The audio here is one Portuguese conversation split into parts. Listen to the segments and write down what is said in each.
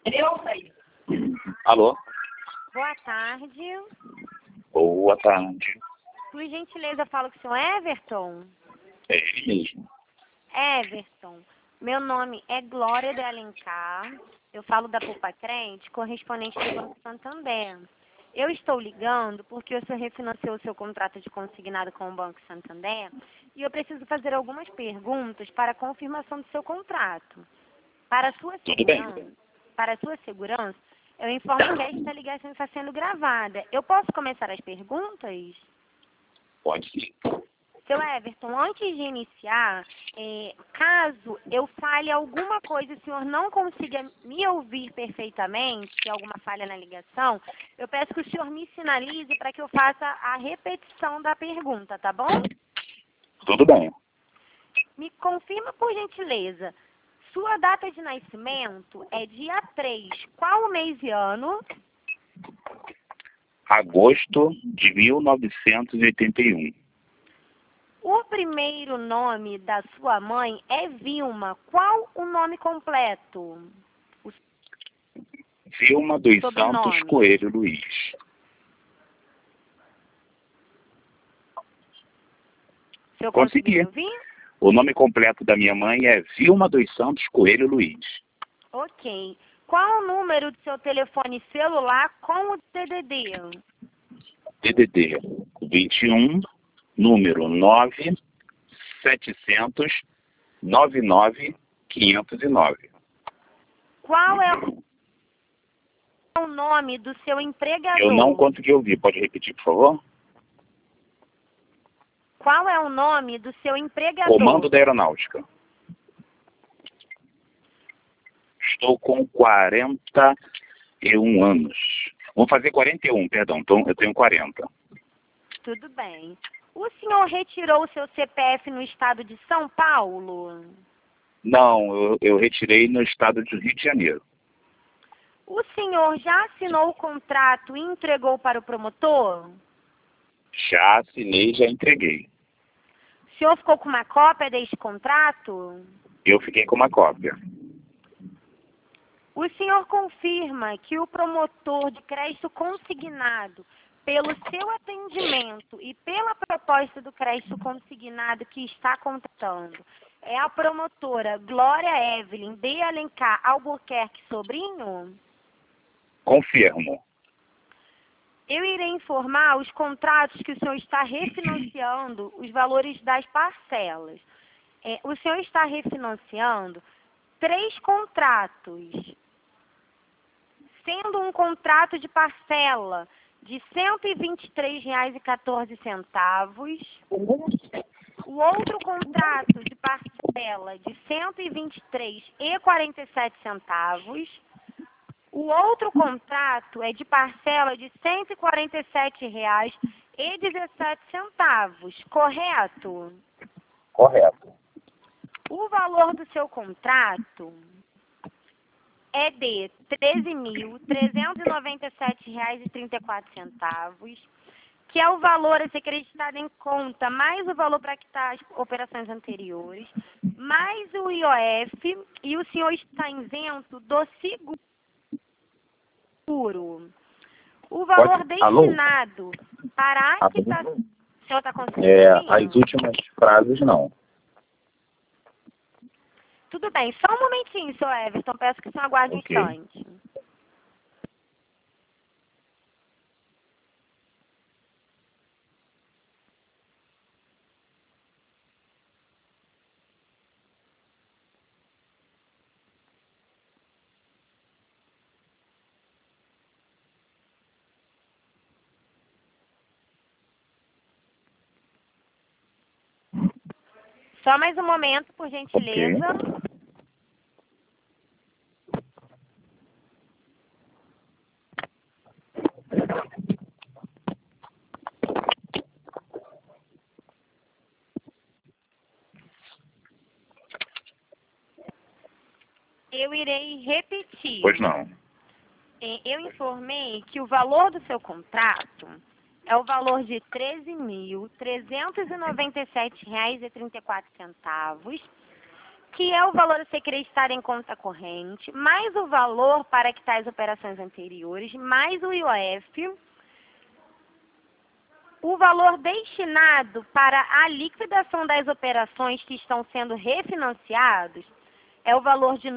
Alô? Boa tarde. Boa tarde. Por gentileza, falo com o senhor Everton. É ele mesmo. Everton, meu nome é Glória de Alencar. Eu falo da Poupa Crente, correspondente do Banco Santander. Eu estou ligando porque o senhor refinanciou o seu contrato de consignado com o Banco Santander e eu preciso fazer algumas perguntas para a confirmação do seu contrato. Para a sua Tudo bem. segurança, eu informo que esta ligação está sendo gravada. Eu posso começar as perguntas? Pode sim. Seu Everton, antes de iniciar, caso eu fale alguma coisa e o senhor não consiga me ouvir perfeitamente, alguma falha na ligação, eu peço que o senhor me sinalize para que eu faça a repetição da pergunta, tá bom? Tudo bem. Me confirma, por gentileza, sua data de nascimento é dia 3. Qual o mês e ano? Agosto de 1981. O primeiro nome da sua mãe é Vilma. Qual o nome completo? Vilma dos Sobrenome. Santos Coelho Luiz. O senhor Consegui. conseguiu ouvir? O nome completo da minha mãe é Vilma dos Santos Coelho Luiz. Ok. Qual o número do seu telefone celular com o DDD? DDD 21, número 9-700-99-509. Qual é o nome do seu empregador? Eu não consegui ouvir. Pode repetir, por favor? Qual é o nome do seu empregador? Comando da Aeronáutica. Estou com 41 anos. Vou fazer 41, perdão. Então, eu tenho 40. Tudo bem. O senhor retirou o seu CPF no estado de São Paulo? Não, eu retirei no estado do Rio de Janeiro. O senhor já assinou o contrato e entregou para o promotor? Já assinei, já entreguei. O senhor ficou com uma cópia deste contrato? Eu fiquei com uma cópia. O senhor confirma que o promotor de crédito consignado, pelo seu atendimento e pela proposta do crédito consignado que está contratando, é a promotora Glória Evelyn de Alencar Albuquerque Sobrinho? Confirmo. Eu irei informar os contratos que o senhor está refinanciando, os valores das parcelas. O senhor está refinanciando 3 contratos, sendo um contrato de parcela de R$ 123,14. O outro contrato de parcela de R$ 123,47. O outro contrato é de parcela de R$ 147,17, correto? Correto. O valor do seu contrato é de R$ 13.397,34, que é o valor a ser acreditado em conta, mais o valor para quitar as operações anteriores, mais o IOF, e o senhor está isento do seguro. O valor destinado para a quitação... O senhor está conseguindo ouvir? As últimas frases não. Tudo bem, só um momentinho, senhor Everton, peço que o senhor aguarde um instante. Só mais um momento, por gentileza. Eu irei repetir. Pois não. Eu informei que o valor do seu contrato é o valor de R$ 13.397,34, que é o valor a ser creditado em conta corrente, mais o valor para quitar as operações anteriores, mais o IOF, o valor destinado para a liquidação das operações que estão sendo refinanciados é o valor de R$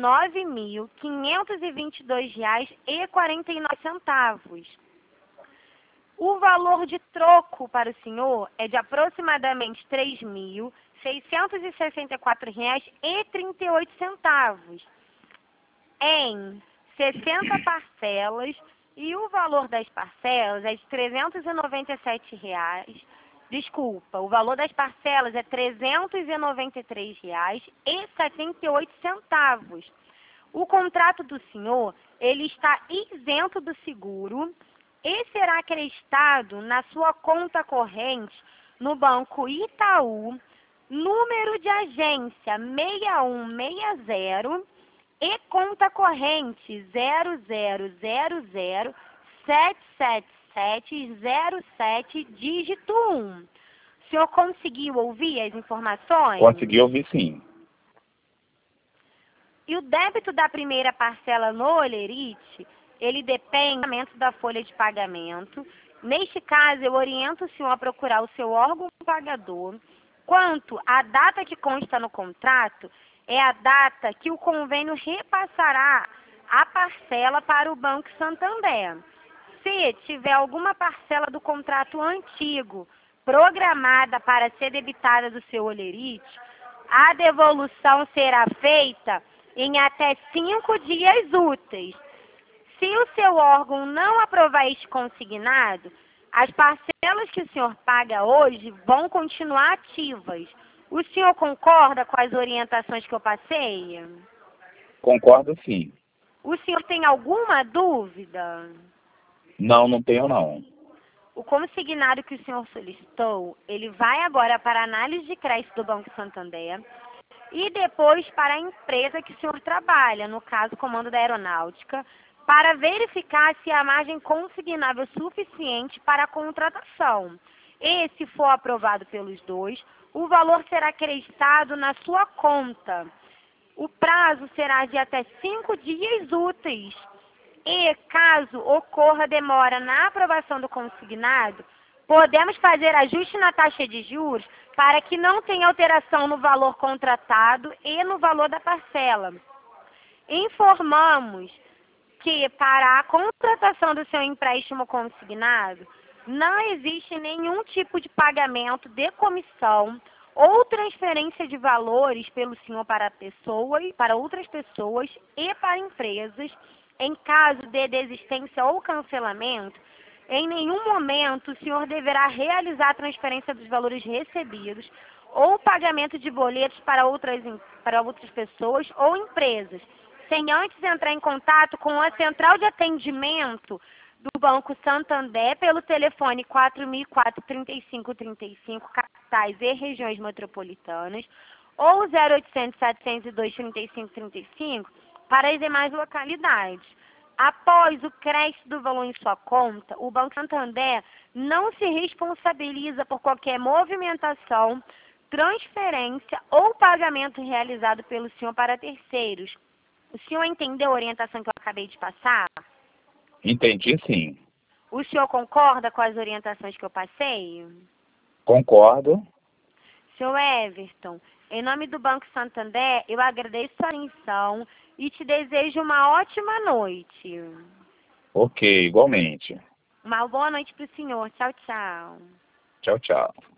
9.522,49. O valor de troco para o senhor é de aproximadamente R$ 3.664,38 em 60 parcelas, e o valor das parcelas é de R$ 397. Desculpa, o valor das parcelas é R$ 393,78. O contrato do senhor, ele está isento do seguro e será acreditado na sua conta corrente no Banco Itaú, número de agência 6160 e conta corrente 0000777707, dígito 1. O senhor conseguiu ouvir as informações? Consegui ouvir, sim. E o débito da primeira parcela no Olerite, ele depende do pagamento da folha de pagamento. Neste caso, eu oriento o senhor a procurar o seu órgão pagador. Quanto à data que consta no contrato, é a data que o convênio repassará a parcela para o Banco Santander. Se tiver alguma parcela do contrato antigo programada para ser debitada do seu Olerite, a devolução será feita em até 5 dias úteis. Se o seu órgão não aprovar este consignado, as parcelas que o senhor paga hoje vão continuar ativas. O senhor concorda com as orientações que eu passei? Concordo, sim. O senhor tem alguma dúvida? Não, não tenho, não. O consignado que o senhor solicitou, ele vai agora para a análise de crédito do Banco Santander e depois para a empresa que o senhor trabalha, no caso, o Comando da Aeronáutica, para verificar se a margem consignável é suficiente para a contratação. E, se for aprovado pelos dois, o valor será acreditado na sua conta. O prazo será de até 5 dias úteis. E, caso ocorra demora na aprovação do consignado, podemos fazer ajuste na taxa de juros para que não tenha alteração no valor contratado e no valor da parcela. Informamos que para a contratação do seu empréstimo consignado, não existe nenhum tipo de pagamento de comissão ou transferência de valores pelo senhor para outras pessoas e para empresas. Em caso de desistência ou cancelamento, em nenhum momento o senhor deverá realizar a transferência dos valores recebidos ou pagamento de boletos para outras pessoas ou empresas, sem antes entrar em contato com a central de atendimento do Banco Santander pelo telefone 4004-3535, capitais e regiões metropolitanas, ou 0800 702 3535 para as demais localidades. Após o crédito do valor em sua conta, o Banco Santander não se responsabiliza por qualquer movimentação, transferência ou pagamento realizado pelo senhor para terceiros. O senhor entendeu a orientação que eu acabei de passar? Entendi, sim. O senhor concorda com as orientações que eu passei? Concordo. Senhor Everton, em nome do Banco Santander, eu agradeço a atenção e te desejo uma ótima noite. Ok, igualmente. Uma boa noite para o senhor. Tchau, tchau. Tchau, tchau.